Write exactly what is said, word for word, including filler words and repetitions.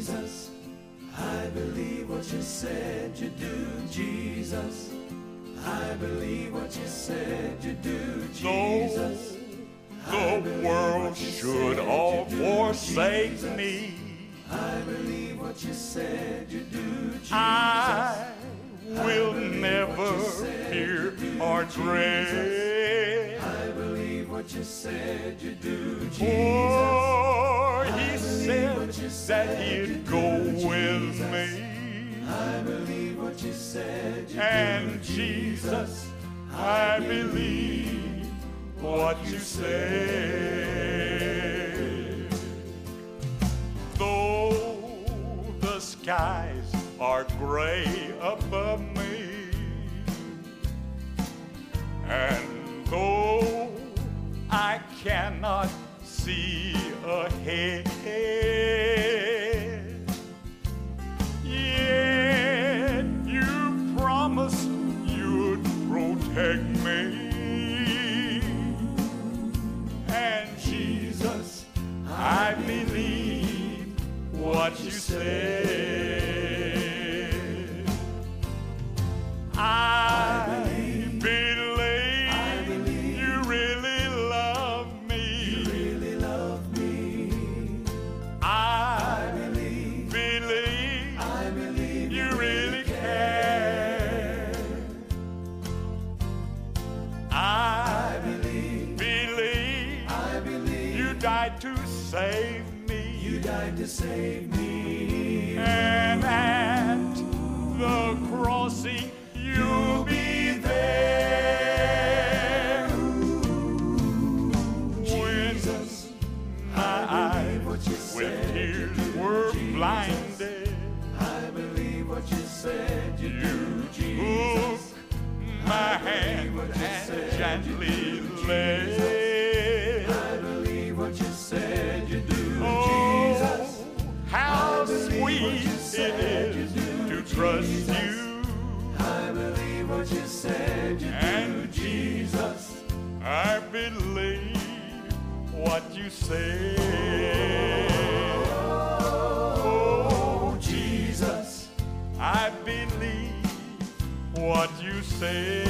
Jesus, I believe what you said you do, Jesus. I believe what you said you do, Jesus. Though the world should all forsake me, I believe what you said you do, Jesus. I will never fear or dread. I believe what you said you do, Jesus. For he said that he'd go with me. I believe what you said you And do, Jesus, I believe what you say. Though the skies are gray above me, and though I cannot see ahead, yet you promised you'd protect me. And Jesus, I believe what you said. I believe, I believe you really love me. you really love me. I believe, believe I believe you really care. I believe, believe I believe you died to save me. you died to save me. And at the crossing you'll be there. Jesus, My eyes what you with said tears you do, were Jesus. blinded. I believe what you said you do, Took Jesus. my hand and gently led. I believe what you said you do, Oh, Jesus. how believe what you sweet it said you is do, to trust Jesus. you. I believe what you said you do, And Jesus. I believe what you say. Oh, Jesus, I believe what you say.